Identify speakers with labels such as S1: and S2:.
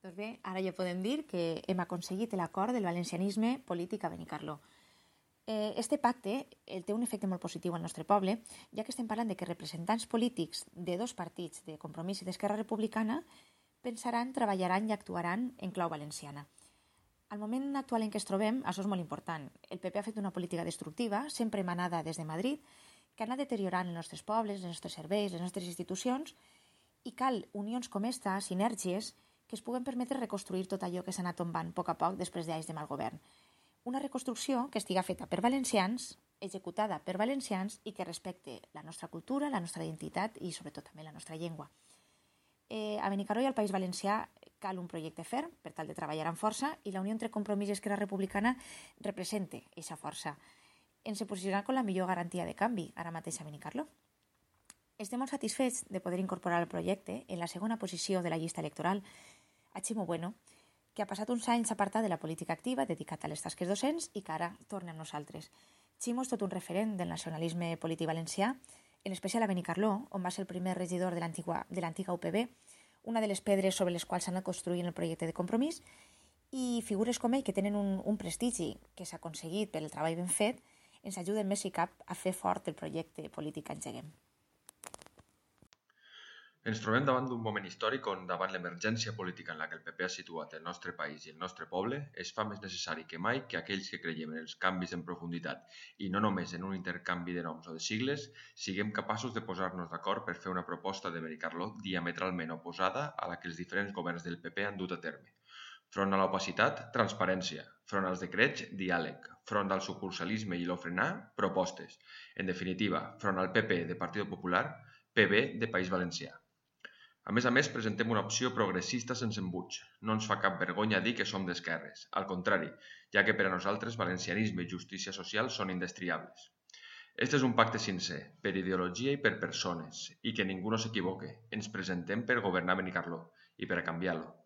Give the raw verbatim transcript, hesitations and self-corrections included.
S1: Doncs bé, ara ja podem dir que hem aconseguit l'acord del valencianisme polític a Benicarló. Eh, este pacte el té un efecte molt positiu al nostre poble, ja que estem parlant de que representants polítics de dos partits, de Compromís i d'Esquerra Republicana, pensaran, treballaran i actuaran en clau valenciana. Al moment actual en què es trobem, això és molt important. El P P ha fet una política destructiva, sempre emanada des de Madrid, que ha anat deteriorant els nostres pobles, els nostres serveis, les nostres institucions, i cal unions com esta, sinergies, que es puguen permetre reconstruir tot allò que s'ha anat tombant a poc a poc després d'anys de mal govern. Una reconstrucció que estiga feta per valencians, executada per valencians i que respecte la nostra cultura, la nostra identitat i sobretot també la nostra llengua. Eh, a Benicarló i al País Valencià cal un projecte ferm per tal de treballar amb força i la unió entre Compromís i Esquerra Republicana representa aquesta força. Ens he posicionat com la millor garantia de canvi ara mateix a Benicarló. Estem molt satisfets de poder incorporar al projecte en la segona posició de la llista electoral a Ximo Bueno, que ha passat uns anys apartat de la política activa, dedicat a les tasques docents i que ara torna amb nosaltres. Ximo és tot un referent del nacionalisme polític valencià, en especial a Benicarló, on va ser el primer regidor de l'antiga U P B, una de les pedres sobre les quals s'ha anat construint el projecte de Compromís, i figures com ell, que tenen un, un prestigi que s'ha aconseguit per el treball ben fet, ens ajuden més i cap a fer fort el projecte polític que engeguem.
S2: Ens trobem davant d'un moment històric on, davant l'emergència política en la que el P P ha situat el nostre país i el nostre poble, es fa més necessari que mai que aquells que creiem en els canvis en profunditat i no només en un intercanvi de noms o de sigles, siguem capaços de posar-nos d'acord per fer una proposta de Benicarló diametralment oposada a la que els diferents governs del P P han dut a terme. Front a l'opacitat, transparència. Front als decrets, diàleg. Front al sucursalisme i l'ofrenar, propostes. En definitiva, front al P P de Partit Popular, P B de País Valencià. A més a més, presentem una opció progressista sense embuts. No ens fa cap vergonya dir que som d'esquerres. Al contrari, ja que per a nosaltres valencianisme i justícia social són indestriables. Este és un pacte sincer, per ideologia i per persones, i que ningú no s'equivoque. Ens presentem per governar Benicarló i per a canviar-lo.